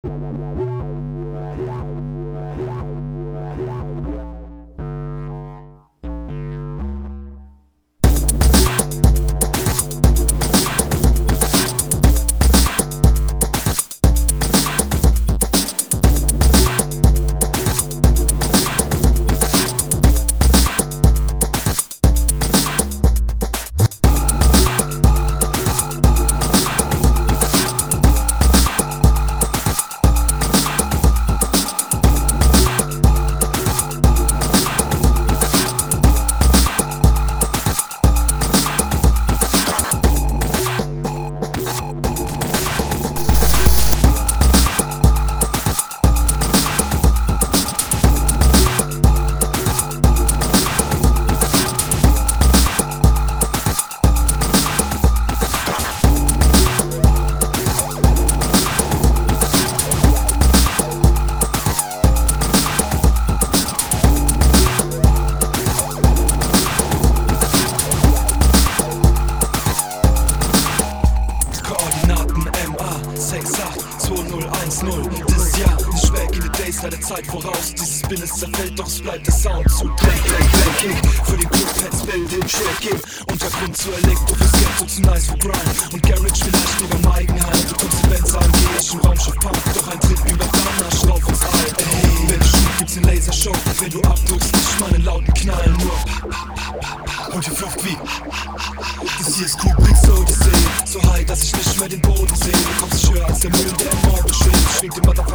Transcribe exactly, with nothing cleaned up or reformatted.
Das Jahr, ich back in the days, leider Zeit voraus. Dieses Bild ist zerfällt, doch es bleibt der Sound zu Blank, Blank, Blank, Kick. Für den Club-Pads, Bell, den Track geben. Untergrund zu Elektro, fürs Geld, so zu nice für Grind. Und Garage vielleicht lieber im Eigenheim. Du kommst in Bands an, geh ich im Raumschiff Pump. Doch ein Tritt wie Madonna, schrauf uns ein. Ey, wenn du schub, gibt's ne Lasershow. Wenn du abdrückst, nicht meinen lauten Knallen, nur und die Flucht wie das hier ist Kubricks Odyssey. So high, dass ich nicht mehr den Boden sehe. Du kommst, ich höher als der Müll, der im Morgen schwingt. Schwingt immer davon.